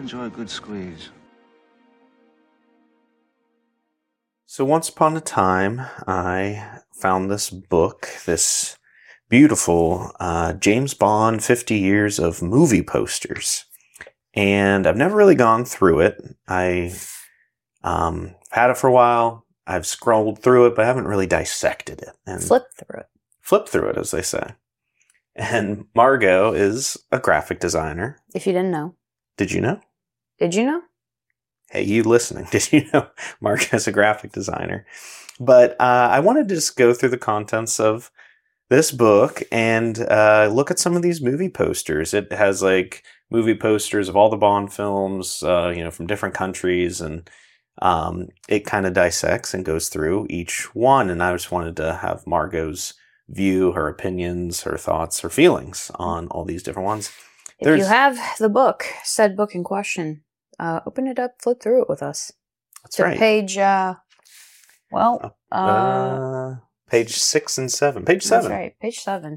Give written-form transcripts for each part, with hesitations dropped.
enjoy a good squeeze. So once upon a time, I found this book, this beautiful James Bond 50 Years of Movie Posters. And I've never really gone through it. I had it for a while. I've scrolled through it, but I haven't really dissected it. And Flip through it. Flip through it, as they say. And Margot is a graphic designer. If you didn't know. Did you know? Did you know? Hey, you listening, did you know Margot is a graphic designer? But I wanted to just go through the contents of this book and look at some of these movie posters. It has like movie posters of all the Bond films, from different countries, and it kind of dissects and goes through each one. And I just wanted to have Margot's view, her opinions, her thoughts, her feelings on all these different ones. If you have the book, said book in question, open it up, flip through it with us. That's right. Page, page 6 and 7. Page 7. That's right, page 7.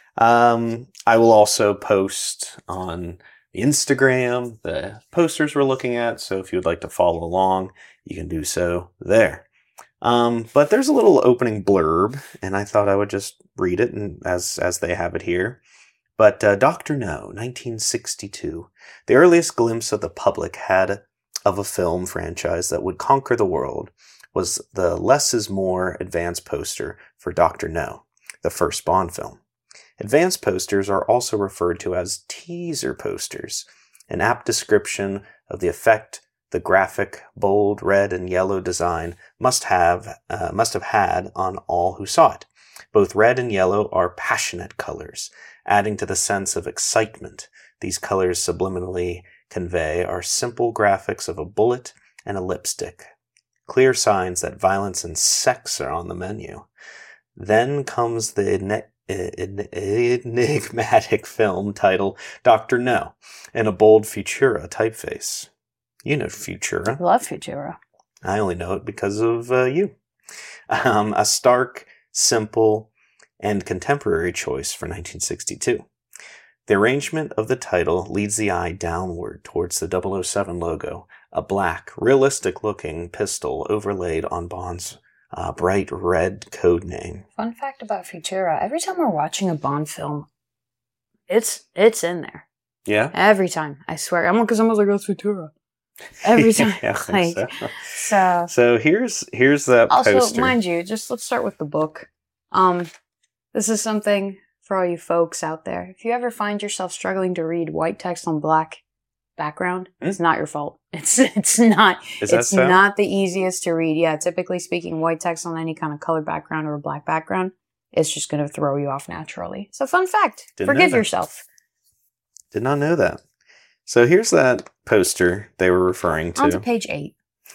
I will also post on the Instagram the posters we're looking at, so if you would like to follow along, you can do so there. But there's a little opening blurb, and I thought I would just read it and as they have it here. But Dr. No, 1962, the earliest glimpse of the public had of a film franchise that would conquer the world was the Less is More advance poster for Dr. No, the first Bond film. Advance posters are also referred to as teaser posters, an apt description of the effect the graphic, bold red and yellow design must have had on all who saw it. Both red and yellow are passionate colors, adding to the sense of excitement these colors subliminally convey are simple graphics of a bullet and a lipstick, clear signs that violence and sex are on the menu. Then comes the enigmatic film title Dr. No and a bold Futura typeface. You know Futura. Love Futura. I only know it because of you. A stark, simple, and contemporary choice for 1962. The arrangement of the title leads the eye downward towards the 007 logo, a black, realistic-looking pistol overlaid on Bond's bright red code name. Fun fact about Futura, every time we're watching a Bond film, it's in there. Yeah? Every time, I swear. Because I'm like, oh, it's Futura. Every time. Yeah, so here's that also, poster. Also, mind you, just let's start with the book. This is something for all you folks out there. If you ever find yourself struggling to read white text on black background, it's not your fault. It's not. It's not the easiest to read. Yeah, typically speaking, white text on any kind of colored background or a black background, it's just going to throw you off naturally. So, fun fact: forgive yourself. Did not know that. So here's that poster they were referring to. On to page 8.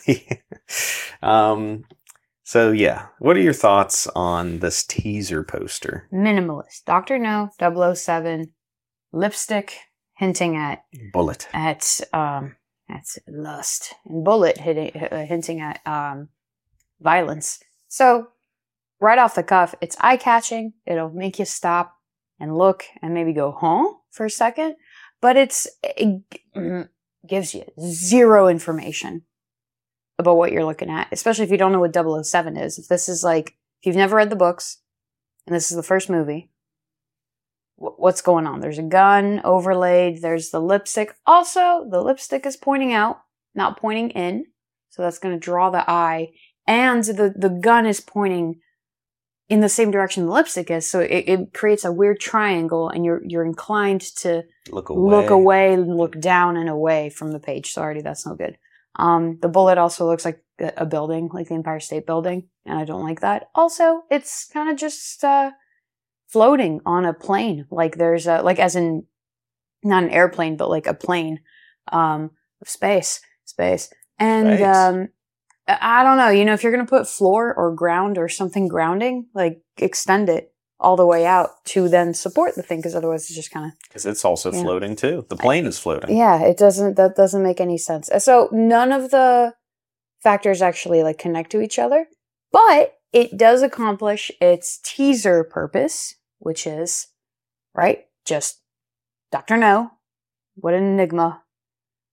So yeah, what are your thoughts on this teaser poster? Minimalist. Dr. No, 007, lipstick hinting at... Bullet. At lust. And bullet hinting at violence. So, right off the cuff, it's eye-catching. It'll make you stop and look and maybe go, huh? For a second. But it gives you zero information about what you're looking at, especially if you don't know what 007 is. If this is if you've never read the books, and this is the first movie, what's going on? There's a gun overlaid, there's the lipstick. Also, the lipstick is pointing out, not pointing in, so that's going to draw the eye, and the gun is pointing in the same direction the lipstick is, so it creates a weird triangle, and you're inclined to look away, look down and away from the page. So already that's no good. The bullet also looks like a building, like the Empire State Building, and I don't like that. Also, it's kind of just floating on a plane, like there's as in not an airplane, but like a plane of space, and I don't know, if you're going to put floor or ground or something grounding, extend it all the way out to then support the thing, because otherwise it's just kind of... Because it's also floating too. The plane is floating. Yeah, that doesn't make any sense. So none of the factors actually connect to each other, but it does accomplish its teaser purpose, which is, right, just Dr. No, what an enigma,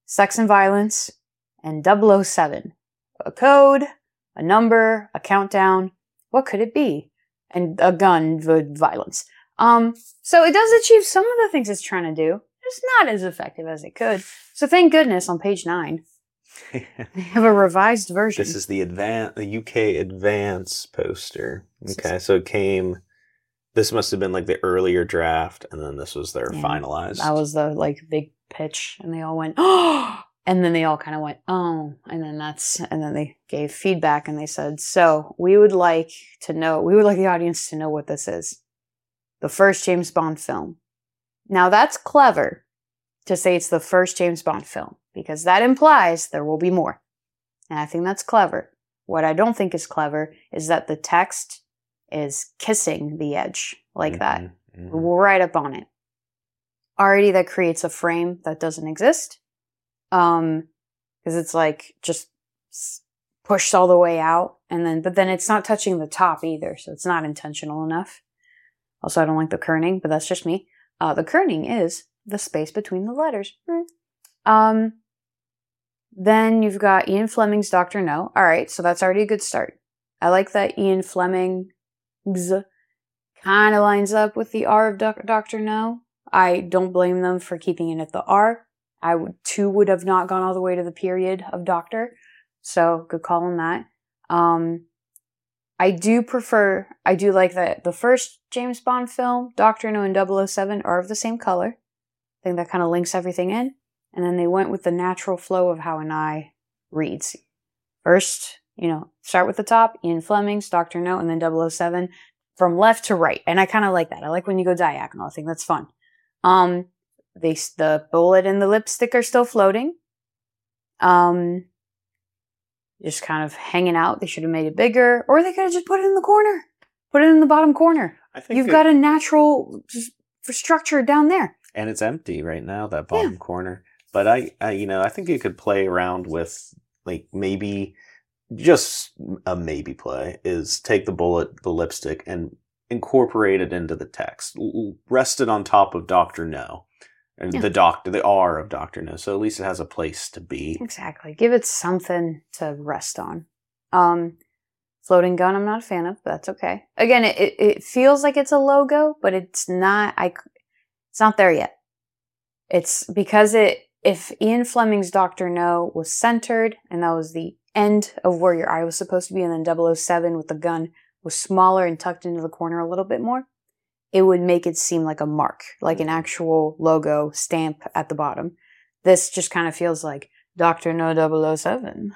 sex and violence, and 007. A code, a number, a countdown. What could it be? And a gun with violence. So it does achieve some of the things it's trying to do. It's not as effective as it could. So thank goodness on page 9, they have a revised version. This is the UK Advance poster. Okay, so it came... This must have been like the earlier draft, and then this was their finalized. That was the big pitch, and they all went, oh! And then they all kind of went, oh, and then they gave feedback, and they said, so we would like the audience to know what this is. The first James Bond film. Now that's clever to say it's the first James Bond film, because that implies there will be more. And I think that's clever. What I don't think is clever is that the text is kissing the edge like that, right up on it. Already that creates a frame that doesn't exist. Because it's just pushed all the way out, but then it's not touching the top either, so it's not intentional enough. Also, I don't like the kerning, but that's just me. The kerning is the space between the letters. Then you've got Ian Fleming's Dr. No. All right, so that's already a good start. I like that Ian Fleming's kind of lines up with the R of Dr. No. I don't blame them for keeping it at the R. I would have not gone all the way to the period of Doctor. So, good call on that. I do like that the first James Bond film, Dr. No and 007, are of the same color. I think that kind of links everything in. And then they went with the natural flow of how an I reads. First, start with the top, Ian Fleming's, Dr. No, and then 007 from left to right. And I kind of like that. I like when you go diagonal. I think that's fun. The bullet and the lipstick are still floating. Just kind of hanging out. They should have made it bigger, or they could have just put it in the corner. Put it in the bottom corner. I think you've got a natural structure down there. And it's empty right now, that bottom corner. But I think you could play around with, maybe just a maybe play is take the bullet, the lipstick, and incorporate it into the text. Rest it on top of Dr. No. And the R of Dr. No. So at least it has a place to be. Exactly. Give it something to rest on. Floating gun, I'm not a fan of, but that's okay. Again, it feels like it's a logo, but it's not. It's not there yet. It's because if Ian Fleming's Dr. No was centered, and that was the end of where your eye was supposed to be, and then 007 with the gun was smaller and tucked into the corner a little bit more, it would make it seem like a mark, like an actual logo stamp at the bottom. This just kind of feels like Dr. No 007.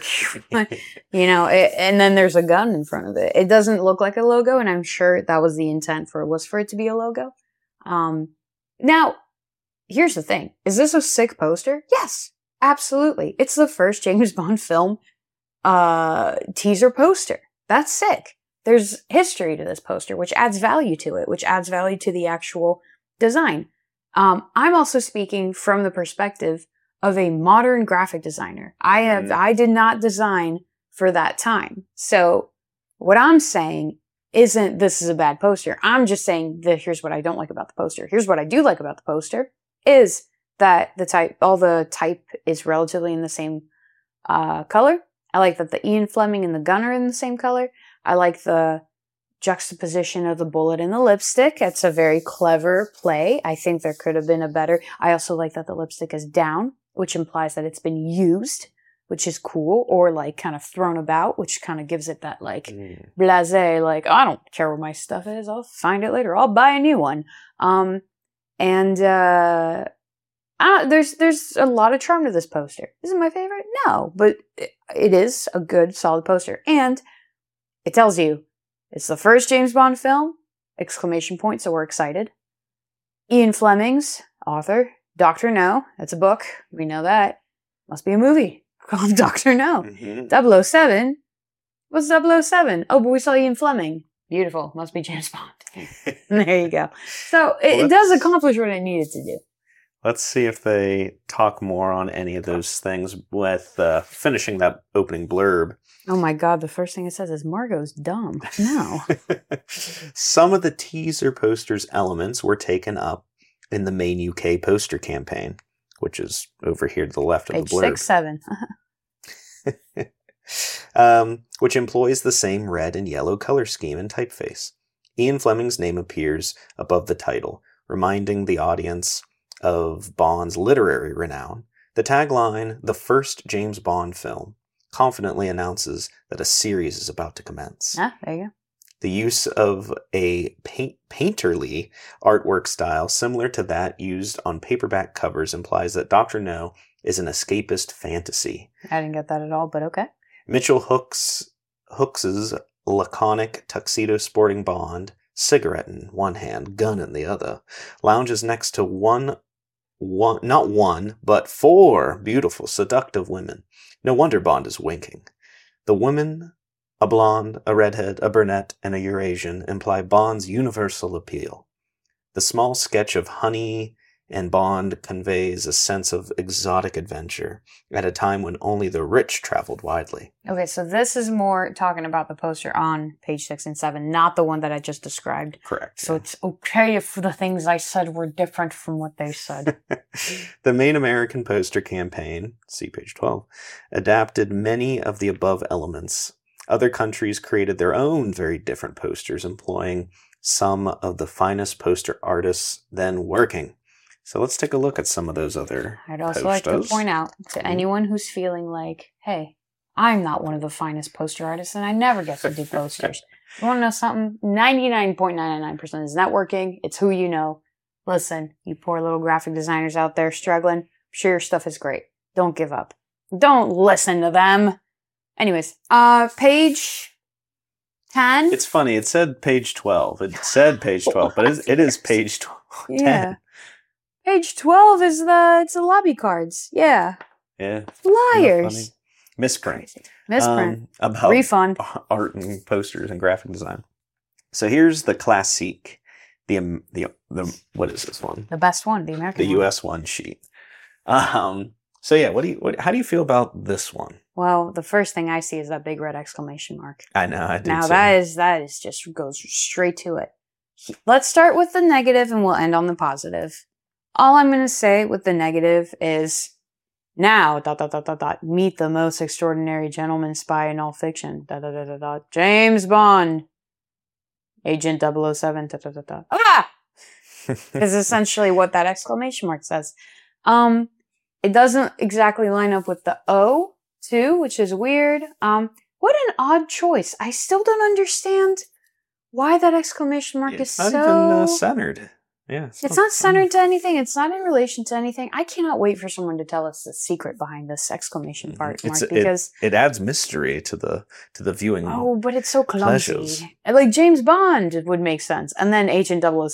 And then there's a gun in front of it. It doesn't look like a logo, and I'm sure that was the intent for it to be a logo. Now, here's the thing. Is this a sick poster? Yes, absolutely. It's the first James Bond film teaser poster. That's sick. There's history to this poster, which adds value to it, which adds value to the actual design. I'm also speaking from the perspective of a modern graphic designer. I did not design for that time. So what I'm saying isn't this is a bad poster. I'm just saying that here's what I don't like about the poster. Here's what I do like about the poster is that all the type is relatively in the same color. I like that the Ian Fleming and the gun are in the same color. I like the juxtaposition of the bullet and the lipstick. It's a very clever play. I think there could have been a better. I also like that the lipstick is down, which implies that it's been used, which is cool, or kind of thrown about, which kind of gives it that blasé, I don't care where my stuff is. I'll find it later. I'll buy a new one. There's a lot of charm to this poster. Is it my favorite? No, but it is a good, solid poster. And it tells you it's the first James Bond film, ! So we're excited. Ian Fleming's author, Dr. No, that's a book. We know that. Must be a movie called Dr. No. 007. What's 007? Oh, but we saw Ian Fleming. Beautiful. Must be James Bond. There you go. So it does accomplish what it needed to do. Let's see if they talk more on any of those things with finishing that opening blurb. Oh my God, the first thing it says is Margot's dumb. No. Some of the teaser poster's elements were taken up in the main UK poster campaign. which is over here to the left of Page the blurb. 6, 7. Which employs the same red and yellow color scheme and typeface. Ian Fleming's name appears above the title, reminding the audience of Bond's literary renown. The tagline, "The first James Bond film," confidently announces that a series is about to commence. Ah, there you go. The use of a painterly artwork style similar to that used on paperback covers implies that Dr. No is an escapist fantasy. I didn't get that at all, but okay. Mitchell Hooks's laconic tuxedo sporting Bond, cigarette in one hand, gun in the other, lounges next to not one, but 4 beautiful, seductive women. No wonder Bond is winking. The women, a blonde, a redhead, a brunette, and a Eurasian, imply Bond's universal appeal. The small sketch of Honey and Bond conveys a sense of exotic adventure at a time when only the rich traveled widely. Okay, so this is more talking about the poster on page 6 and 7, not the one that I just described. Correct. So it's okay if the things I said were different from what they said. The main American poster campaign, see page 12, adapted many of the above elements. Other countries created their own very different posters, employing some of the finest poster artists then working. So let's take a look at some of those other I'd also like to point out to anyone who's feeling like, hey, I'm not one of the finest poster artists and I never get to do posters. You want to know something? 99.999% is networking. It's who you know. Listen, you poor little graphic designers out there struggling. I'm sure your stuff is great. Don't give up. Don't listen to them. Anyways, page 10. It's funny. It said page 12. It said page 12, but it is page 10. Yeah. Page 12 is it's the lobby cards. Yeah. Yeah. Liars. Misprint. Misprint. About Refund. Art and posters and graphic design. So here's the classique. The what is this one? The best one, the American The one. US one sheet. So yeah, how do you feel about this one? Well, the first thing I see is that big red exclamation mark. I know, I do Now too. that is just goes straight to it. Let's start with the negative and we'll end on the positive. All I'm going to say with the negative is now, ... meet the most extraordinary gentleman spy in all fiction, ... James Bond, Agent 007, ... Ah! Is essentially what that exclamation mark says. It doesn't exactly line up with the O, too, which is weird. What an odd choice. I still don't understand why that exclamation mark is not so... even centered. Yeah, it's not centered to anything. It's not in relation to anything. I cannot wait for someone to tell us the secret behind this exclamation mark because it adds mystery to the viewing. Oh, but it's so clumsy. Pleasures. Like James Bond would make sense, and then Agent 007. ...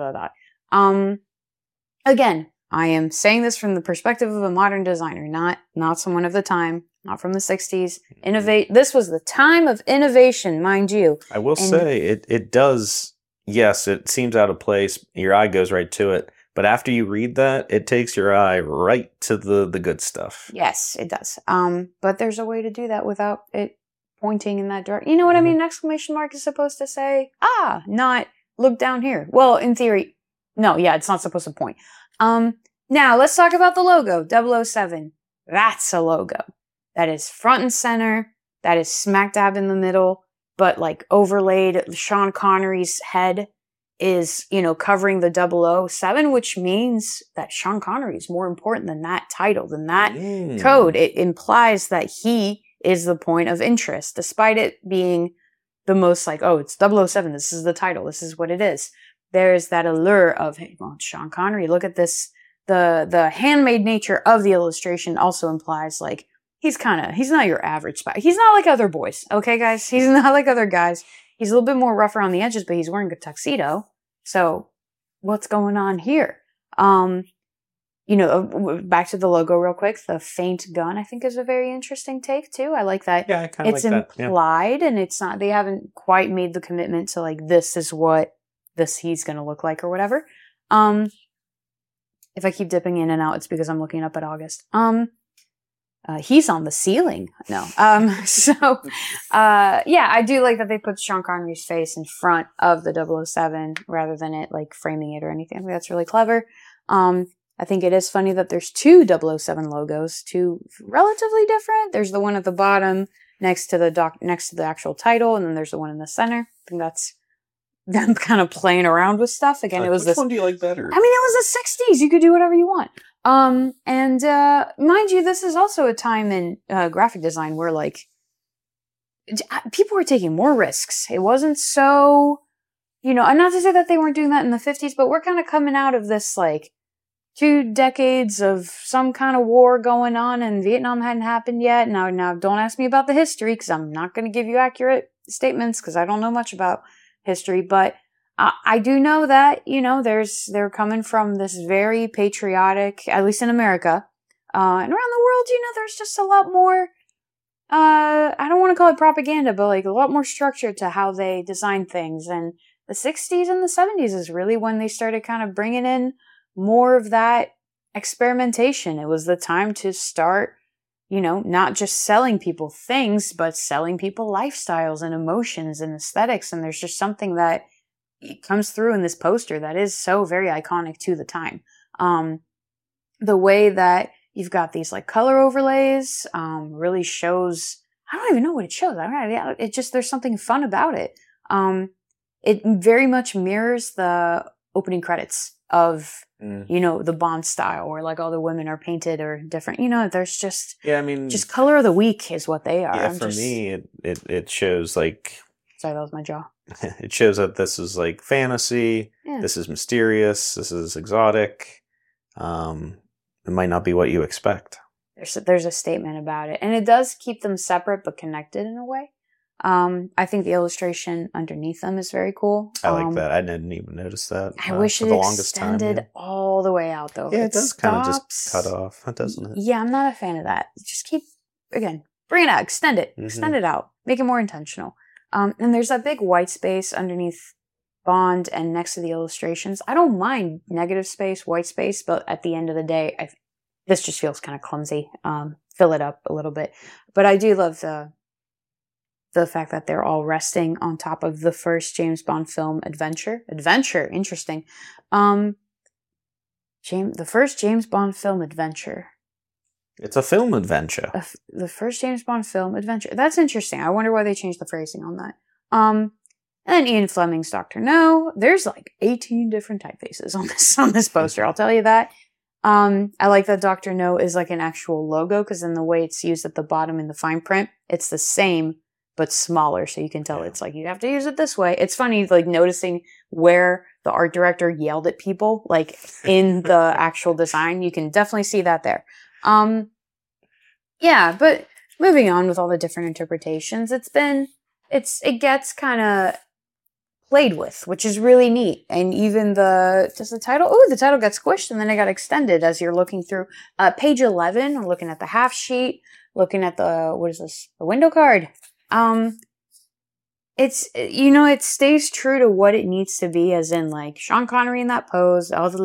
Again, I am saying this from the perspective of a modern designer, not someone of the time, not from the 60s. Innovate. This was the time of innovation, mind you. I will say it does. Yes, it seems out of place. Your eye goes right to it. But after you read that, it takes your eye right to the good stuff. Yes, it does. But there's a way to do that without it pointing in that direction. You know what I mean? An exclamation mark is supposed to say, not look down here. Well, in theory, no, yeah, it's not supposed to point. Now, let's talk about the logo, 007. That's a logo. That is front and center. That is smack dab in the middle. But like overlaid, Sean Connery's head is, covering the 007, which means that Sean Connery is more important than that title, than that code. It implies that he is the point of interest, despite it being the most like, it's 007, this is the title, this is what it is. There's that allure of, hey, well, it's Sean Connery, look at this. The handmade nature of the illustration also implies like, he's not your average spy. He's not like other boys, okay, guys? He's not like other guys. He's a little bit more rough around the edges, but he's wearing a tuxedo. So what's going on here? Back to the logo real quick. The faint gun, I think, is a very interesting take, too. I like that. Yeah, I kind of like that. It's implied, and it's not, they haven't quite made the commitment to, like, this is what he's going to look like or whatever. If I keep dipping in and out, it's because I'm looking up at August. He's on the ceiling. No. I do like that they put Sean Connery's face in front of the 007 rather than it like framing it or anything. I think that's really clever. I I think it is funny that there's two 007 logos, two relatively different. There's the one at the bottom next to the actual title, and then there's the one in the center. I think that's them kind of playing around with stuff. Again, it was which one do you like better? I mean, it was the 60s. You could do whatever you want. And mind you, this is also a time in graphic design where like people were taking more risks. It wasn't so, and not to say that they weren't doing that in the 50s, but we're kind of coming out of this like 2 decades of some kind of war going on, and Vietnam hadn't happened yet. Now don't ask me about the history, because I'm not going to give you accurate statements, because I don't know much about history, but I do know that, they're coming from this very patriotic, at least in America, and around the world, there's just a lot more, I don't want to call it propaganda, but like a lot more structure to how they design things. And the 60s and the 70s is really when they started kind of bringing in more of that experimentation. It was the time to start, not just selling people things, but selling people lifestyles and emotions and aesthetics. And there's just something that comes through in this poster that is so very iconic to the time. The way that you've got these like color overlays, really shows, I don't even know what it shows. It just, there's something fun about it. It very much mirrors the opening credits of, the Bond style, where like all the women are painted or different, there's just, just color of the week is what they are. Yeah, for me, it shows like, sorry, that was my jaw. It shows that this is like fantasy. Yeah. This is mysterious. This is exotic. It might not be what you expect. There's a statement about it, and it does keep them separate but connected in a way. I think the illustration underneath them is very cool. I like that. I didn't even notice that. I wish it extended all the way out, though. Yeah, it does kind of just cut off, doesn't it? Yeah, I'm not a fan of that. Just bring it out, extend it out, make it more intentional. And there's that big white space underneath Bond and next to the illustrations. I don't mind negative space, white space, but at the end of the day, this just feels kind of clumsy. Fill it up a little bit. But I do love the fact that they're all resting on top of the first James Bond film, Adventure, interesting. The first James Bond film, Adventure. It's a film adventure. The first James Bond film, Adventure. That's interesting. I wonder why they changed the phrasing on that. And then Ian Fleming's Dr. No. There's like 18 different typefaces on this poster. I'll tell you that. I like that Dr. No is like an actual logo, because in the way it's used at the bottom in the fine print, it's the same but smaller, so you can tell it's like you have to use it this way. It's funny, like noticing where the art director yelled at people, like in the actual design. You can definitely see that there. Yeah, but moving on with all the different interpretations, it gets kind of played with, which is really neat. And even the title got squished and then it got extended as you're looking through page 11. I'm looking at the half sheet, looking at the window card. It stays true to what it needs to be, as in like Sean Connery in that pose, all the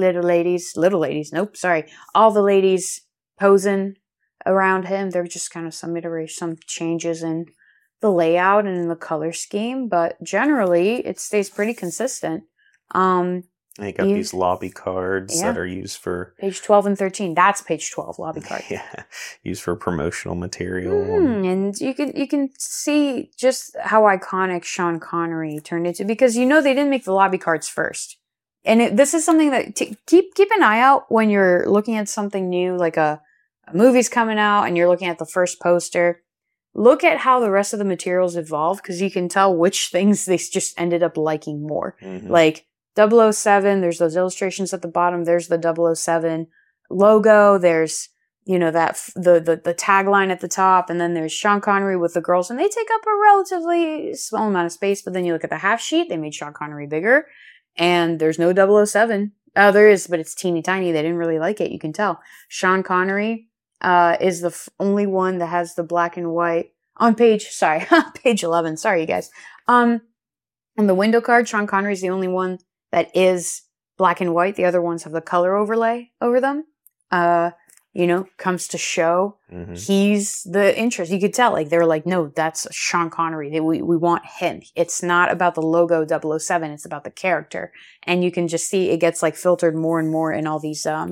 all the ladies posing around him. They're just kind of some changes in the layout and in the color scheme, but generally it stays pretty consistent. And you got these lobby cards that are used for page 12 and 13. That's page 12 lobby card. Yeah, used for promotional material. And you can see just how iconic Sean Connery turned into, because they didn't make the lobby cards first. And this is something that keep an eye out when you're looking at something new, like a movie's coming out and you're looking at the first poster. Look at how the rest of the materials evolve, because you can tell which things they just ended up liking more. Mm-hmm. Like 007, there's those illustrations at the bottom. There's the 007 logo. There's, the tagline at the top. And then there's Sean Connery with the girls. And they take up a relatively small amount of space. But then you look at the half sheet. They made Sean Connery bigger. And there's no 007. There is, but it's teeny tiny. They didn't really like it. You can tell. Sean Connery is the only one that has the black and white on page 11. Sorry, you guys. On the window card, Sean Connery is the only one that is black and white. The other ones have the color overlay over them. Comes to show he's the interest. You could tell, like, they were like, no, that's Sean Connery. We want him. It's not about the logo 007. It's about the character. And you can just see it gets like filtered more and more in all these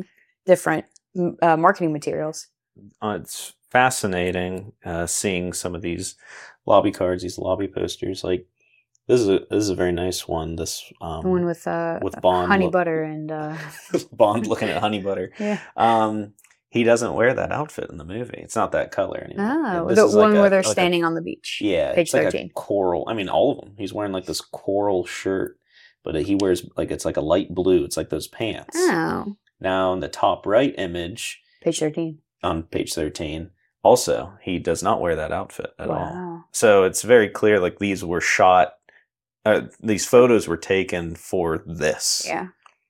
different marketing materials. It's fascinating seeing some of these lobby cards, these lobby posters. Like this is a very nice one. This The one with Bond honey butter and Bond looking at honey butter. Yeah. He doesn't wear that outfit in the movie. It's not that color anymore. Oh, the one where they're standing on the beach. Yeah, page it's like 13. a coral. I mean, all of them. He's wearing like this coral shirt, but he wears like it's like a light blue. It's like those pants. Oh. Now in the top right image, Page 13. On page 13, also he does not wear that outfit at Wow. all. So it's very clear like these were shot. These photos were taken for this. Yeah.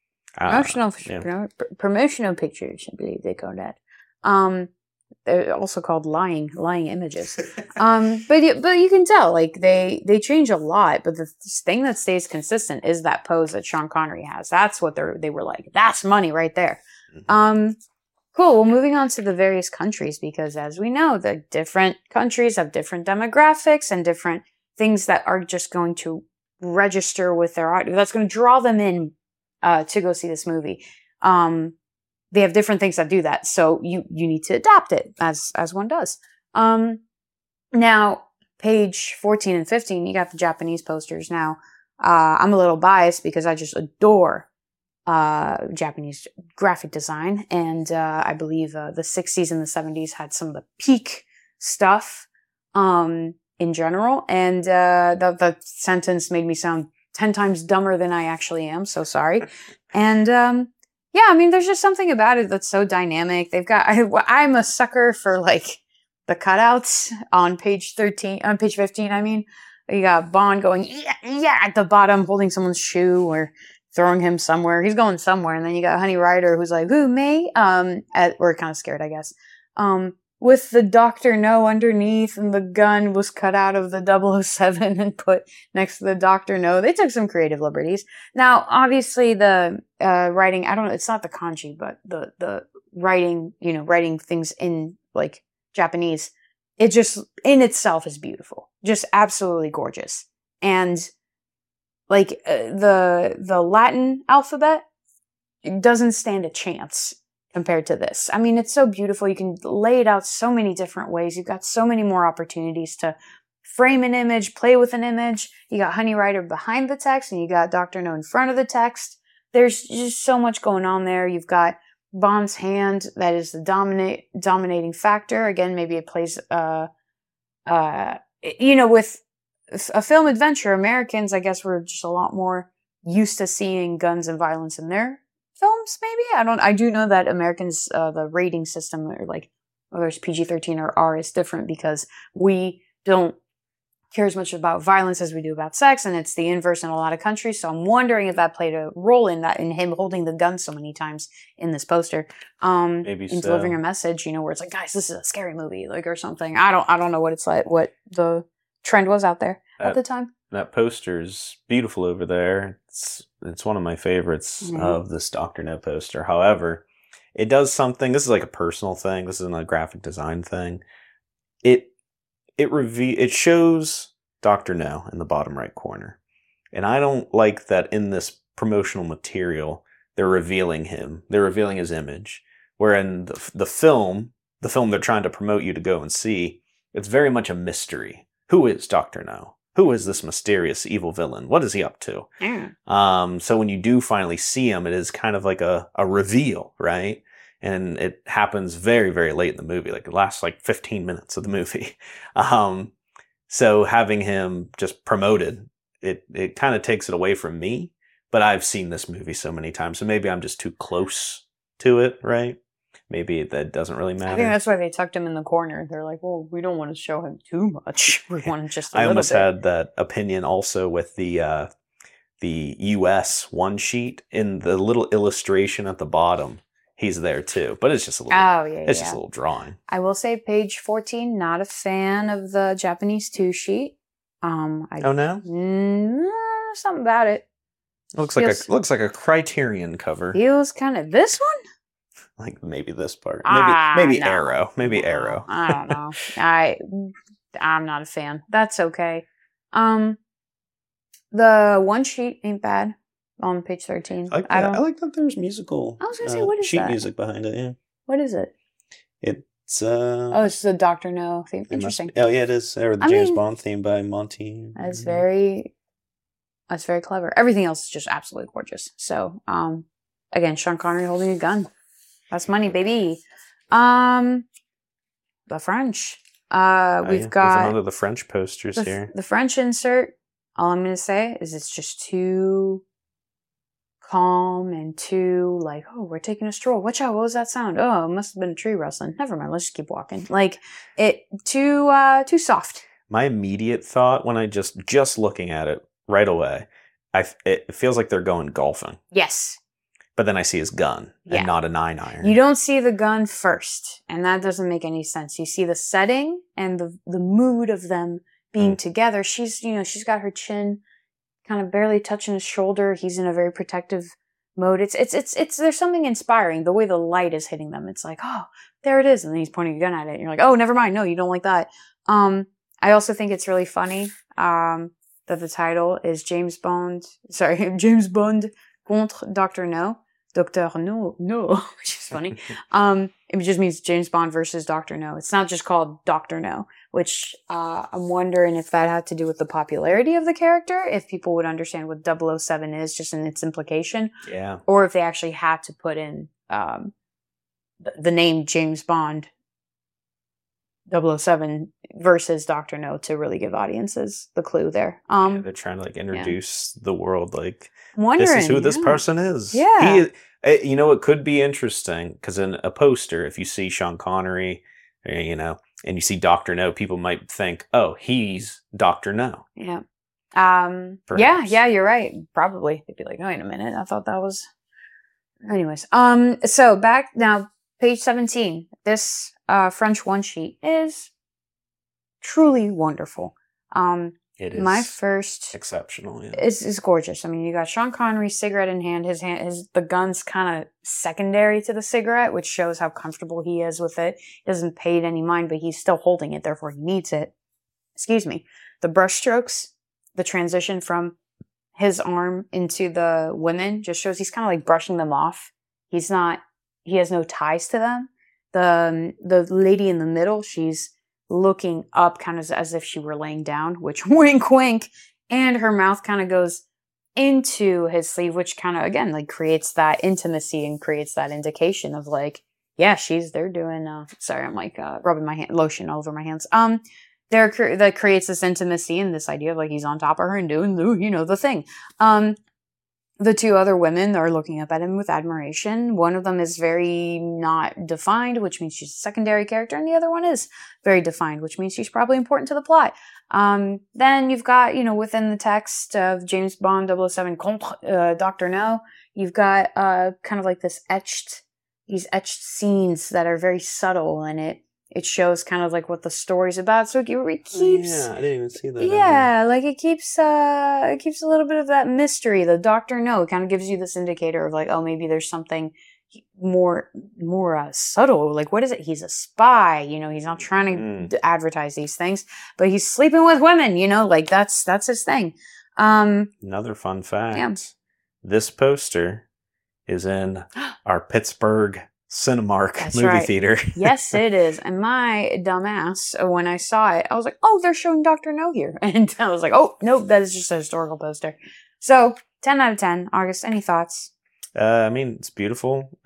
Yeah. Promotional pictures, I believe they call that. They're also called lying images. But you can tell like they change a lot, but the thing that stays consistent is that pose that Sean Connery has. That's what they were like. That's money right there. Mm-hmm. Cool. Well, moving on to the various countries, because as we know, the different countries have different demographics and different things that are just going to register with their audience. That's going to draw them in to go see this movie. They have different things that do that. So you need to adapt it as one does. Now, page 14 and 15, you got the Japanese posters. Now, I'm a little biased because I just adore Japanese graphic design. And I believe the 60s and the 70s had some of the peak stuff in general. And the sentence made me sound 10 times dumber than I actually am. So sorry. And yeah, I mean, there's just something about it that's so dynamic. They've got, I'm a sucker for like the cutouts on page 15, I mean. You got Bond going, yeah, at the bottom, holding someone's shoe or throwing him somewhere. He's going somewhere. And then you got Honey Rider who's like, who, me? We're kind of scared, I guess. With the Dr. No underneath and the gun was cut out of the 007 and put next to the Dr. No. They took some creative liberties. Now, obviously the writing, I don't know, it's not the kanji, but the writing, writing things in like Japanese, it just in itself is beautiful. Just absolutely gorgeous. And like the Latin alphabet, it doesn't stand a chance compared to this. I mean, it's so beautiful. You can lay it out so many different ways. You've got so many more opportunities to frame an image, play with an image. You got Honey Rider behind the text and you got Dr. No in front of the text. There's just so much going on there. You've got Bond's hand that is the dominating factor. Again, maybe it plays, with a film adventure, Americans, I guess, were just a lot more used to seeing guns and violence in their films, maybe? I do know that Americans, the rating system, or like, whether it's PG-13 or R, is different because we don't care as much about violence as we do about sex, and it's the inverse in a lot of countries. So I'm wondering if that played a role in that, in him holding the gun so many times in this poster, maybe in delivering a message, where it's like, guys, this is a scary movie, like, or something. I don't know what it's like, what the trend was out there at the time. That poster's beautiful over there. It's one of my favorites of this Dr. No poster. However, it does something. This is like a personal thing. This isn't a graphic design thing. It shows Dr. No in the bottom right corner. And I don't like that in this promotional material, they're revealing him. They're revealing his image. Where in the film they're trying to promote you to go and see, it's very much a mystery. Who is Dr. No? Who is this mysterious evil villain? What is he up to? So when you do finally see him, it is kind of like a reveal, right? And it happens very, very late in the movie. Like it lasts like 15 minutes of the movie. So having him just promoted, it kind of takes it away from me. But I've seen this movie so many times, so maybe I'm just too close to it, right? Maybe that doesn't really matter. I think that's why they tucked him in the corner. They're like, well, we don't want to show him too much. We want just a little bit. I almost had that opinion also with the US one sheet. In the little illustration at the bottom, he's there too. But it's just a little just a little drawing. I will say page 14, not a fan of the Japanese 2 sheet. Oh no? Something about it. Looks like a Criterion cover. Feels kind of this one? Like maybe this part. Maybe no. Arrow. Maybe no, Arrow. I don't know. I'm not a fan. That's okay. The one sheet ain't bad. on page 13. I like that. I like that there's musical. I was gonna say, what is sheet that? music behind it. Yeah. What is it? It's it's the Dr. No theme. Interesting. Oh yeah, it is. Or the James Bond theme by Monty. That's very clever. Everything else is just absolutely gorgeous. So, again, Sean Connery holding a gun. That's money, baby. The French. We've got another of the French posters here. The French insert. All I'm going to say is it's just too calm and too like, oh, we're taking a stroll. Watch out! What was that sound? Oh, it must have been a tree rustling. Never mind. Let's just keep walking. Like it too soft. My immediate thought when I just looking at it right away, it feels like they're going golfing. Yes. But then I see his gun and not a 9-iron. You don't see the gun first, and that doesn't make any sense. You see the setting and the mood of them being together. She's got her chin kind of barely touching his shoulder. He's in a very protective mode. It's there's something inspiring. The way the light is hitting them. It's like, oh, there it is. And then he's pointing a gun at it. And you're like, oh, never mind. No, you don't like that. I also think it's really funny, that the title is James Bond contre Dr. No. Dr. No, which is funny. It just means James Bond versus Dr. No. It's not just called Dr. No, which I'm wondering if that had to do with the popularity of the character, if people would understand what 007 is just in its implication. Yeah. Or if they actually had to put in the name James Bond 007 versus Dr. No to really give audiences the clue there. They're trying to introduce the world, wondering, this is who this person is. Yeah. It could be interesting because in a poster, if you see Sean Connery, and you see Dr. No, people might think, oh, he's Dr. No. Yeah. Yeah, you're right. Probably. They'd be like, oh, wait a minute. I thought that was... Anyways. So back now, page 17. This French one sheet is truly wonderful. It is. My first exceptional. Yeah. Is gorgeous. I mean, you got Sean Connery's cigarette in hand. The gun's kind of secondary to the cigarette, which shows how comfortable he is with it. He doesn't pay it any mind, but he's still holding it. Therefore, he needs it. Excuse me. The brushstrokes, the transition from his arm into the women just shows he's kind of brushing them off. He has no ties to them. The lady in the middle, she's looking up kind of as if she were laying down, which wink, wink. And her mouth kind of goes into his sleeve, which kind of, again, creates that intimacy and creates that indication of they're doing, sorry, I'm rubbing my lotion all over my hands. That creates this intimacy and this idea of he's on top of her and doing the thing. The two other women are looking up at him with admiration. One of them is very not defined, which means she's a secondary character, and the other one is very defined, which means she's probably important to the plot. Then you've got, within the text of James Bond 007 contre Dr. No, you've got kind of these etched scenes that are very subtle, and it shows kind of what the story's about. So it keeps... Yeah, I didn't even see that. Yeah, it keeps a little bit of that mystery. The Dr. No, it kind of gives you this indicator of maybe there's something more subtle. What is it? He's a spy. He's not trying to advertise these things, but he's sleeping with women. That's his thing. Another fun fact. Yeah. This poster is in our Pittsburgh Cinemark movie theater. Yes, it is. And my dumbass, when I saw it, I was like, oh, they're showing Dr. No here. And I was like, oh, nope, that is just a historical poster. So, 10 out of 10. August, any thoughts? It's beautiful.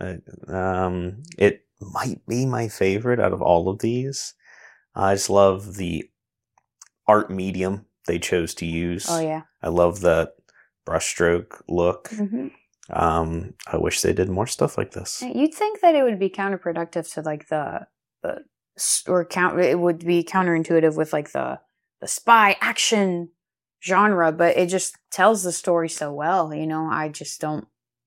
It might be my favorite out of all of these. I just love the art medium they chose to use. Oh, yeah. I love the brushstroke look. Mm-hmm. I wish they did more stuff like this. You'd think that it would be counterproductive to it would be counterintuitive with the spy action genre, but it just tells the story so well. I just don't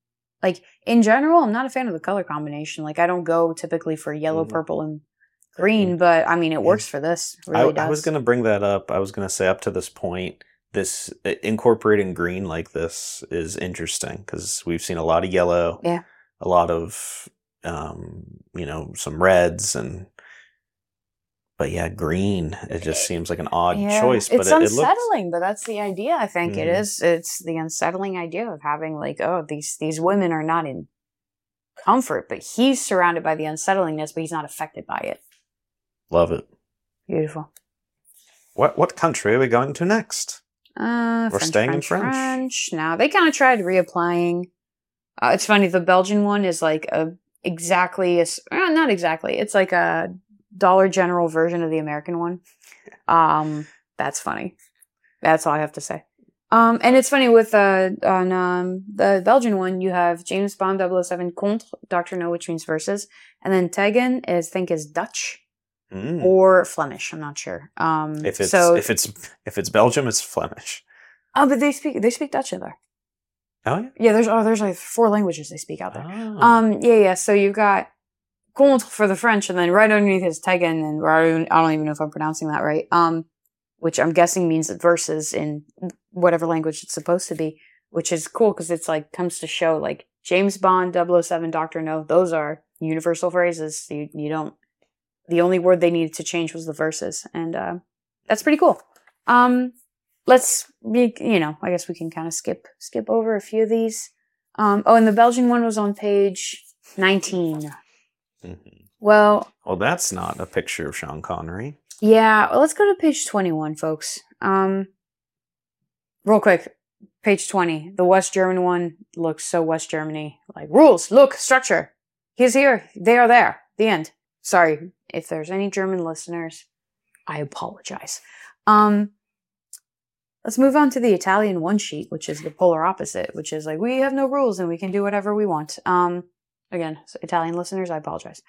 in general. I'm not a fan of the color combination. I don't go typically for yellow, purple, and green, but I mean it works for this. It really does. I was going to bring that up. I was going to say up to this point, this incorporating green like this is interesting because we've seen a lot of yellow, a lot of some reds, But yeah, green. It just seems like an odd Yeah, choice. But it's it looks. unsettling, but that's the idea. I think it Mhm. is. It's the unsettling idea of having like, oh, these women are not in comfort, but he's surrounded by the unsettlingness, but he's not affected by it. Love it. Beautiful. What country are we going to next? We're staying in French. Now they kind of tried reapplying. It's funny. The Belgian one is like not exactly. It's like a Dollar General version of the American one. That's funny. That's all I have to say. And it's funny with on the Belgian one, you have James Bond 007 Contre, Dr. No, which means versus, and then Tegen is Dutch or Flemish. I'm not sure. If it's Belgium, it's Flemish. Oh, but they speak Dutch in there. Oh yeah. Yeah, there's like 4 languages they speak out there. Oh. Yeah. So you've got Contre for the French, and then right underneath is Tegen, and I don't even know if I'm pronouncing that right. Which I'm guessing means versus in whatever language it's supposed to be, which is cool because it's like comes to show like James Bond, 007, Dr. No, those are universal phrases. You don't. The only word they needed to change was the verses, and that's pretty cool. I guess we can kind of skip over a few of these. And the Belgian one was on page 19. Mm-hmm. Well, that's not a picture of Sean Connery. Yeah, well, let's go to page 21, folks. Real quick, page 20. The West German one looks so West Germany. Like, rules, look, structure. He's here, they are there. The end. Sorry, if there's any German listeners, I apologize. Let's move on to the Italian one sheet, which is the polar opposite, which is like, we have no rules and we can do whatever we want. Again, so Italian listeners, I apologize.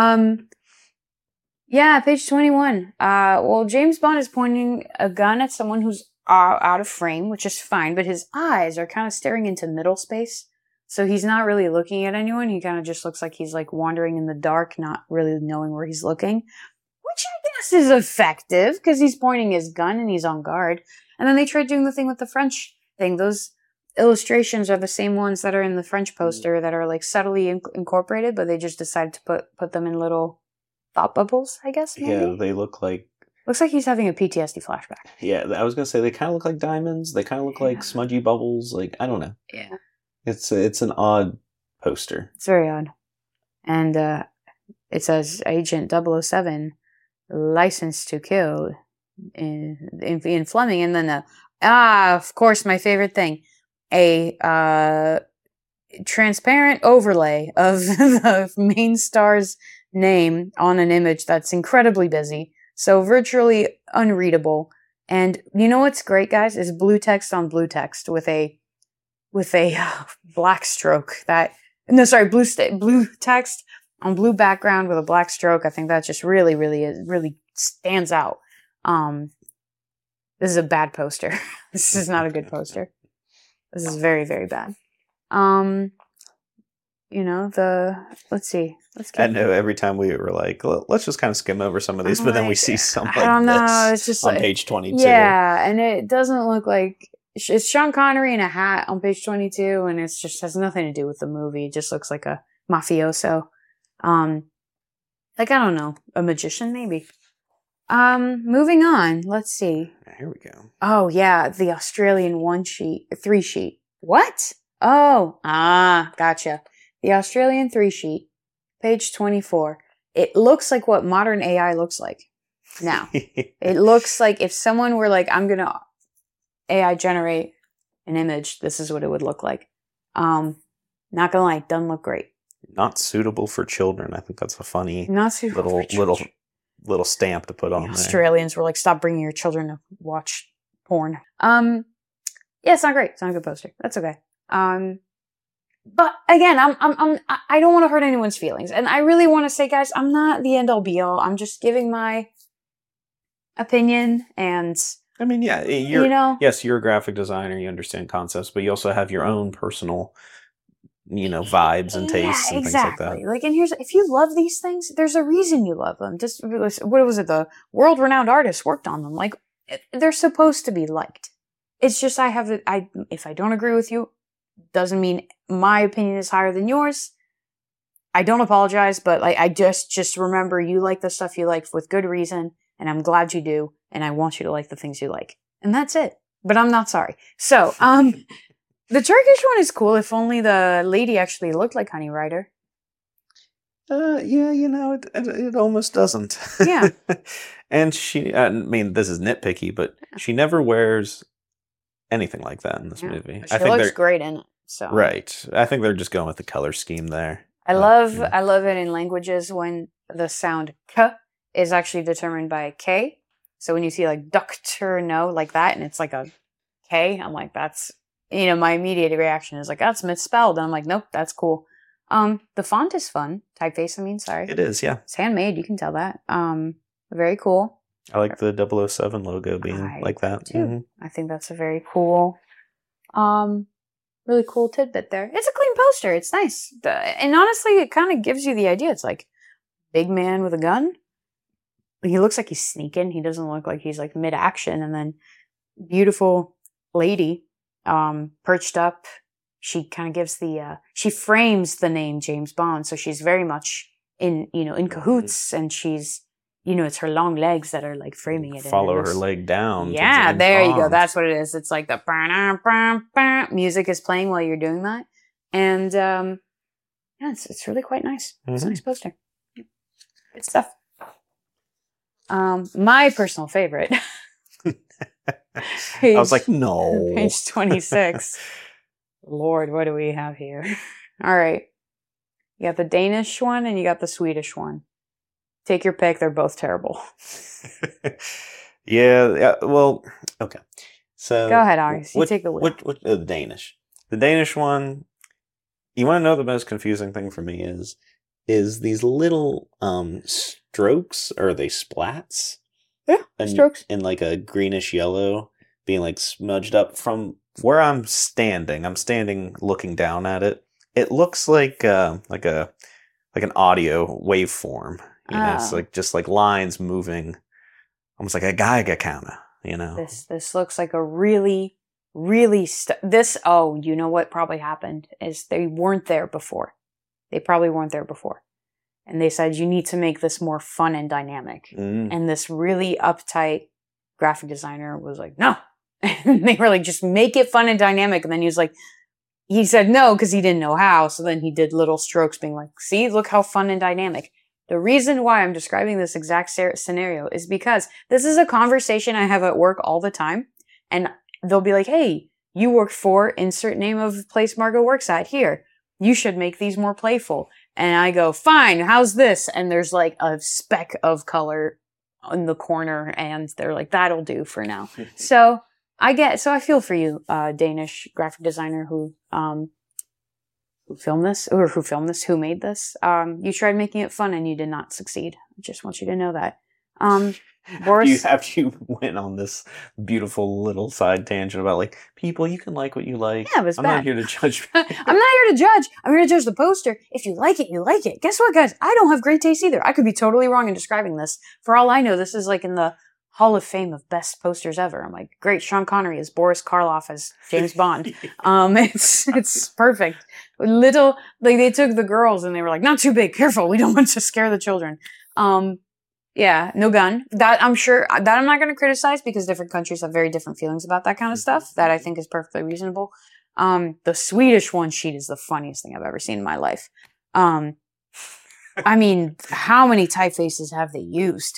Yeah, page 21. James Bond is pointing a gun at someone who's out of frame, which is fine, but his eyes are kind of staring into middle space. So he's not really looking at anyone. He kind of just looks like he's like wandering in the dark, not really knowing where he's looking, which I guess is effective because he's pointing his gun and he's on guard. And then they tried doing the thing with the French thing. Those illustrations are the same ones that are in the French poster that are like subtly incorporated, but they just decided to put them in little thought bubbles, I guess. Maybe? Yeah, they look like. Looks like he's having a PTSD flashback. Yeah, I was gonna say they kind of look like diamonds. They kind of look like smudgy bubbles. Like I don't know. Yeah, it's an odd poster. It's very odd, and it says Agent 007, licensed to kill, in Fleming, and then of course, my favorite thing, a transparent overlay of the main star's name on an image that's incredibly busy, so virtually unreadable. And you know what's great, guys, is blue text on blue text with a black stroke. Blue text on blue background with a black stroke. I think that just really stands out. This is a bad poster. This is not a good poster. This is very, very bad. Let's see. I know every time we were like, let's just kind of skim over some of these, but then we see some like I don't know. this it's just on like, page 22. Yeah, and it doesn't look like it's Sean Connery in a hat on page 22, and it just has nothing to do with the movie. It just looks like a mafioso. I don't know, a magician maybe. Moving on. Let's see. Here we go. Oh yeah, the Australian 3 sheet. What? Oh, gotcha. The Australian 3 sheet, page 24. It looks like what modern AI looks like now. It looks like if someone were like, I'm going to AI generate an image, this is what it would look like. Not going to lie, it doesn't look great. Not suitable for children. I think that's a funny Not suitable little stamp to put on there. Australians were like, stop bringing your children to watch porn. Yeah, it's not great. It's not a good poster. That's okay. But again, I don't want to hurt anyone's feelings. And I really want to say, guys, I'm not the end all be all. I'm just giving my opinion. And I mean, yeah, yes, you're a graphic designer. You understand concepts, but you also have your own personal, vibes and tastes and exactly. things like that. Like, and if you love these things, there's a reason you love them. Just, what was it? The world-renowned artists worked on them. Like, they're supposed to be liked. It's just, if I don't agree with you, doesn't mean my opinion is higher than yours. I don't apologize, but like I just remember you like the stuff you like with good reason. and I'm glad you do, and I want you to like the things you like. And that's it. But I'm not sorry. So, the Turkish one is cool. If only the lady actually looked like Honey Rider. Yeah, it almost doesn't. Yeah. And I mean, this is nitpicky, but she never wears anything like that in this movie. She looks great in it. So right. I think they're just going with the color scheme there. I love it in languages when the sound k is actually determined by k. So when you see like doctor no like that, and it's like a k, I'm like, that's, my immediate reaction is like, that's misspelled. And I'm like, nope, that's cool. The font is fun. Typeface, sorry. It is, yeah. It's handmade, you can tell that. Very cool. I like the 007 logo being like that. Too. Mm-hmm. I think that's a very cool, really cool tidbit there. It's a clean poster. It's nice. And honestly, it kind of gives you the idea. It's like big man with a gun. He looks like he's sneaking. He doesn't look like he's like mid-action. And then beautiful lady, perched up. She kind of gives she frames the name James Bond. So she's very much in cahoots, and she's, it's her long legs that are like framing it. Follow her leg down. Yeah, there you go. That's what it is. It's like the music is playing while you're doing that. And it's really quite nice. It's a nice poster. Good stuff. My personal favorite. I was like, no. Page 26. Lord, what do we have here? All right. You got the Danish one and you got the Swedish one. Take your pick. They're both terrible. Yeah. Well, okay. So go ahead, Aris. You take the wheel. The Danish. The Danish one. You want to know the most confusing thing for me is these little strokes, or are they splats? Yeah, strokes. In like a greenish yellow, being like smudged up from where I'm standing. I'm standing looking down at it. It looks like an audio waveform. It's like just like lines moving, almost like a Geiger counter. This looks like a really, really you know what probably happened is they weren't there before. They probably weren't there before, and they said you need to make this more fun and dynamic. And this really uptight graphic designer was like, no. And they were like, just make it fun and dynamic. And then he said no because he didn't know how. So then he did little strokes being like, see, look how fun and dynamic. The reason why I'm describing this exact scenario is because this is a conversation I have at work all the time. And they'll be like, hey, you work for insert name of place Margot works at here. You should make these more playful. And I go, fine, how's this? And there's like a speck of color in the corner. And they're like, that'll do for now. So I feel for you, Danish graphic designer who filmed this, who made this. You tried making it fun and you did not succeed. I just want you to know that. Boris, after you went on this beautiful little side tangent about like, people, you can like what you like. Yeah, it was I'm bad. not here to judge. I'm not here to judge. I'm here to judge the poster. If you like it, you like it. Guess what, guys? I don't have great taste either. I could be totally wrong in describing this. For all I know, this is like in the Hall of Fame of best posters ever. I'm like, great, Sean Connery as Boris Karloff as James Bond. It's perfect. Little, like they took the girls and they were like, not too big, careful, we don't want to scare the children. Yeah, no gun. That I'm sure that I'm not going to criticize because different countries have very different feelings about that kind of stuff. That I think is perfectly reasonable. The Swedish one sheet is the funniest thing I've ever seen in my life. I mean, how many typefaces have they used?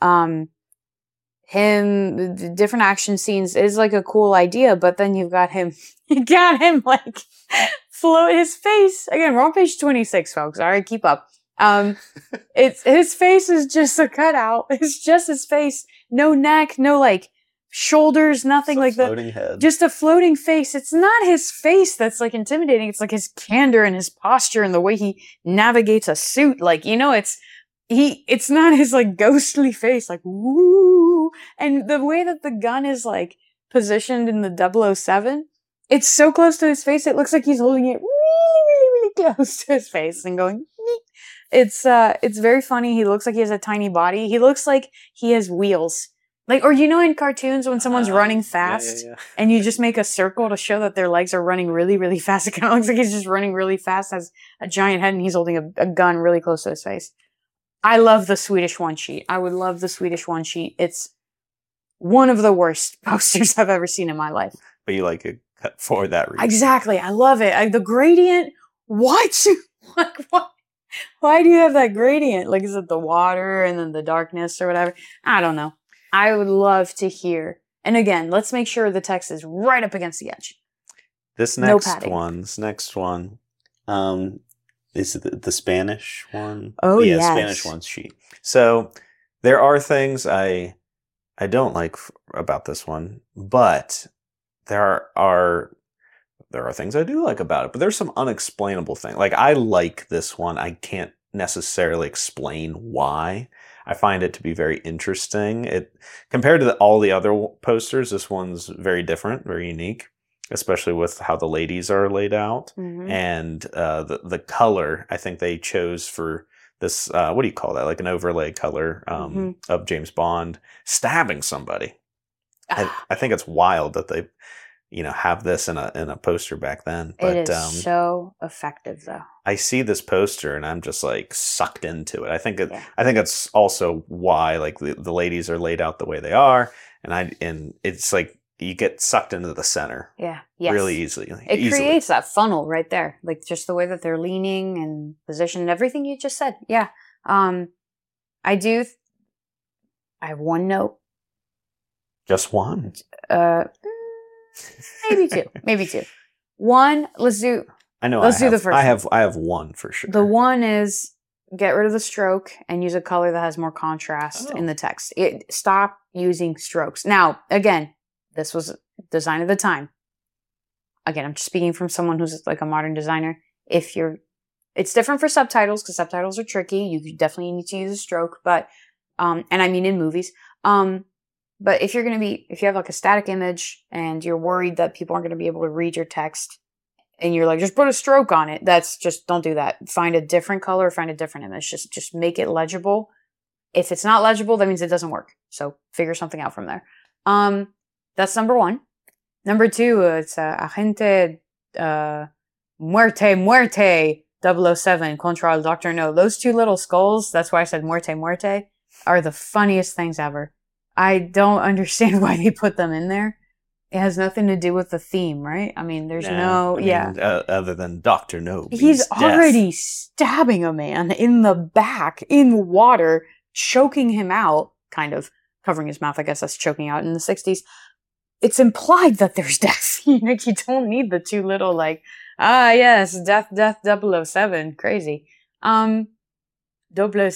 The different action scenes is like a cool idea, but then you got him like float his face again. We're on page 26, folks. All right, keep up. It's his face is just a cutout. It's just his face, no neck, no like shoulders, nothing like that. Floating head. Just a floating face. It's not his face that's like intimidating. It's like his candor and his posture and the way he navigates a suit. Like, it's not his like ghostly face, like woo. And the way that the gun is like positioned in the 007, it's so close to his face. It looks like he's holding it really, really, really close to his face and going. It's very funny. He looks like he has a tiny body. He looks like he has wheels. Like, or in cartoons when someone's running fast and you just make a circle to show that their legs are running really, really fast. It kind of looks like he's just running really fast, has a giant head, and he's holding a gun really close to his face. I love the Swedish one sheet. I would love the Swedish one sheet. It's one of the worst posters I've ever seen in my life. But you like it for that reason. Exactly. I love it. The gradient. What? Like, what? Why do you have that gradient? Like, is it the water and then the darkness or whatever? I don't know. I would love to hear. And again, let's make sure the text is right up against the edge. This next one, is the Spanish one. Oh, yeah, yes. Spanish one sheet. So there are things I don't like about this one, but there are things I do like about it. But there's some unexplainable things. Like, I like this one. I can't necessarily explain why. I find it to be very interesting. Compared to all the other posters, this one's very different, very unique, especially with how the ladies are laid out. Mm-hmm. And the color, I think they chose for this, what do you call that? Like an overlay color of James Bond stabbing somebody. I think it's wild that they, have this in a poster back then. But, it is so effective, though. I see this poster and I'm just like sucked into it. I think it's also why like the ladies are laid out the way they are, and it's like you get sucked into the center. Yeah. Yes. Really easily. It creates that funnel right there, like just the way that they're leaning and positioned, everything you just said. Yeah. I have one note. Just one. Maybe two. One. Let's do. I know. Let's do the first. I have one for sure. The one is get rid of the stroke and use a color that has more contrast in the text. Stop using strokes. Now, again, this was design of the time. Again, I'm just speaking from someone who's like a modern designer. It's different for subtitles because subtitles are tricky. You definitely need to use a stroke, but and I mean in movies. But if you have like a static image and you're worried that people aren't going to be able to read your text, and you're like, just put a stroke on it. Don't do that. Find a different color, find a different image. Just make it legible. If it's not legible, that means it doesn't work. So figure something out from there. That's number one. Number two, it's Agente Muerte 007 contra el Dr. No. Those two little skulls, that's why I said Muerte, are the funniest things ever. I don't understand why they put them in there. It has nothing to do with the theme, right? I mean, there's other than Dr. No. He's already stabbing a man in the back, in water, choking him out, kind of covering his mouth. I guess that's choking out in the 60s. It's implied that there's death. Like, you don't need the two little, like, yes, death 007. Crazy. 007. Hey,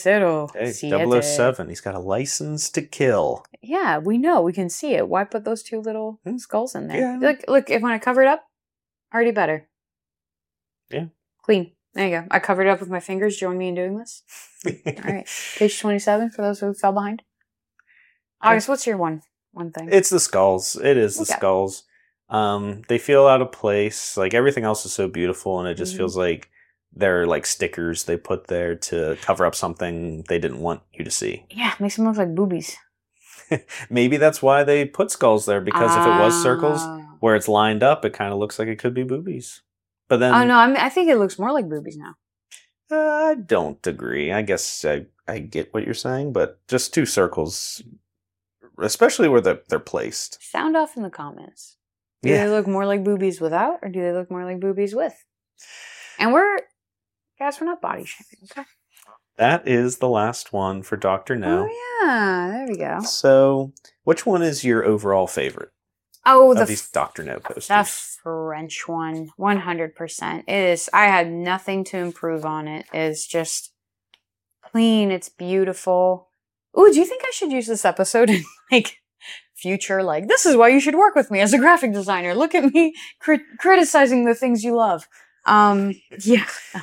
007. He's got a license to kill. Yeah, we know. We can see it. Why put those two little skulls in there? Yeah. Look, if when I cover it up, already better. Yeah. Clean. There you go. I covered it up with my fingers. Join me in doing this. All right. Page 27 for those who fell behind. August, what's your one thing? It's the skulls. It is the skulls. They feel out of place. Like, everything else is so beautiful, and it just feels like they're like stickers they put there to cover up something they didn't want you to see. Yeah, makes them look like boobies. Maybe that's why they put skulls there, because if it was circles where it's lined up, it kind of looks like it could be boobies. But then, oh no, I think it looks more like boobies now. I don't agree. I guess I get what you're saying, but just two circles, especially where they're placed. Sound off in the comments. Do they look more like boobies without, or do they look more like boobies with? And we're not body shaming, okay? That is the last one for Dr. No. Oh, yeah. There we go. So, which one is your overall favorite? Oh, of these Dr. No posters. The French one, 100%. It is. I had nothing to improve on it. It's just clean. It's beautiful. Ooh, do you think I should use this episode in like future? Like, this is why you should work with me as a graphic designer. Look at me criticizing the things you love. The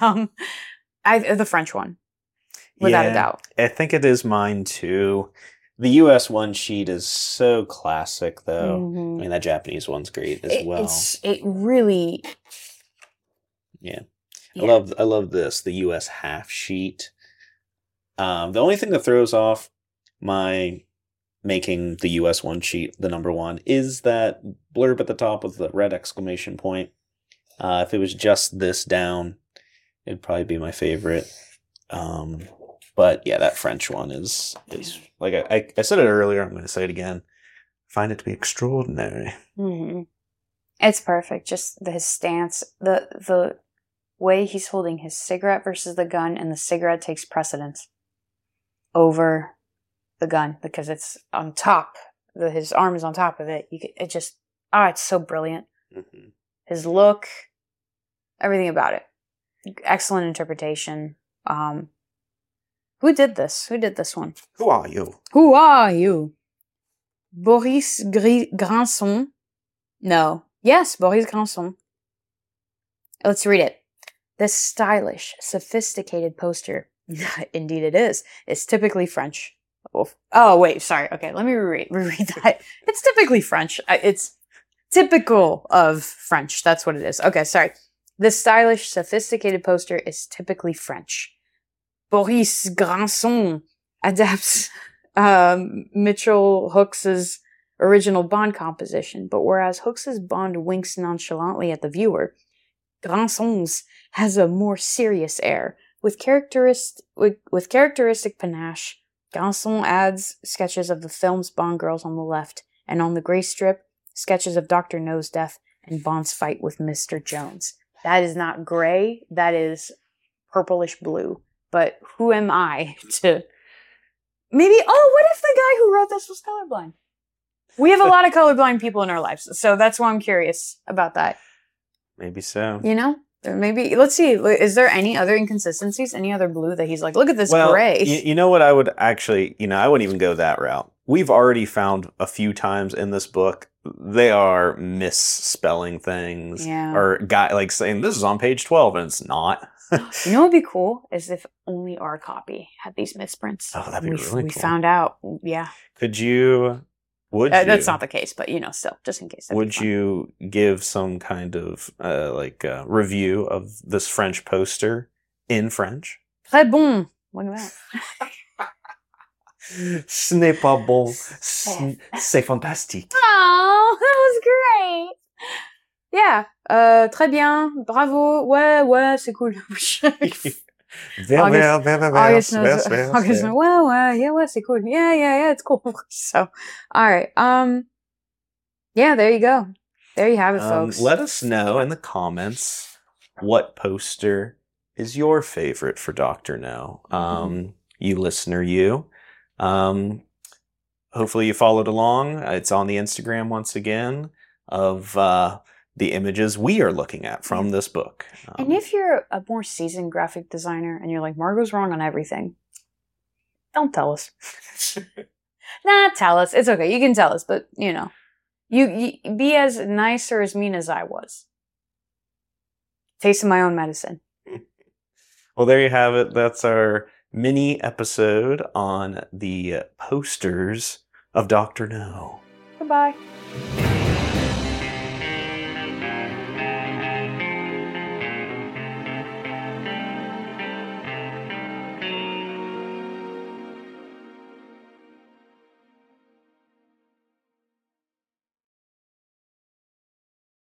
French one, without a doubt. I think it is mine too. The US one sheet is so classic, though. I mean, that Japanese one's great as well. It really. Yeah. I love this, the US half sheet. The only thing that throws off my making the US one sheet the number one is that blurb at the top with the red exclamation point. If it was just this down, it'd probably be my favorite. But yeah, that French one is like I said it earlier. I'm going to say it again. Find it to be extraordinary. Mm-hmm. It's perfect. Just his stance, the way he's holding his cigarette versus the gun, and the cigarette takes precedence over the gun because it's on top. His arm is on top of it. It's so brilliant. Mm-hmm. His look, everything about it. Excellent interpretation. Who did this? Who did this one? Who are you? Who are you? Boris Granson. No. Yes, Boris Granson. Let's read it. This stylish, sophisticated poster, indeed it is typically French. Oh, wait, sorry. Okay, let me reread that. It's typically French. It's typical of French. That's what it is. Okay, sorry. This stylish, sophisticated poster is typically French. Boris Granson adapts Mitchell Hooks' original Bond composition, but whereas Hooks' Bond winks nonchalantly at the viewer, Granson's has a more serious air. With characteristic panache, Granson adds sketches of the film's Bond girls on the left, and on the gray strip, sketches of Dr. No's death and Bond's fight with Mr. Jones. That is not gray, that is purplish blue. But who am I to... Maybe, what if the guy who wrote this was colorblind? We have a lot of colorblind people in our lives, so that's why I'm curious about that. Maybe so. You know? Maybe, let's see, is there any other inconsistencies? Any other blue that he's like, look at this gray? You know what I would actually, I wouldn't even go that route. We've already found a few times in this book, they are misspelling things. Yeah. Or saying, this is on page 12, and it's not. You know what would be cool is if only our copy had these misprints. Oh, that'd be really cool. We found out. Yeah. Would you? That's not the case, but still, just in case. Would you give some kind of review of this French poster in French? Très bon. Look at that. Ce n'est pas bon. C'est fantastique. Oh, that was great. Yeah. Très bien. Bravo. Ouais, c'est cool. August, ouais, c'est cool. Yeah, it's cool. So, all right. Yeah, there you go. There you have it, folks. Let us know in the comments what poster is your favorite for Dr. No. You listener, you. Hopefully you followed along. It's on the Instagram once again of the images we are looking at from this book. And if you're a more seasoned graphic designer and you're like, Margot's wrong on everything, don't tell us. Tell us. It's okay. You can tell us, but you be as nice or as mean as I was. Tasting my own medicine. Well, there you have it. That's our mini episode on the posters of Dr. No. Goodbye.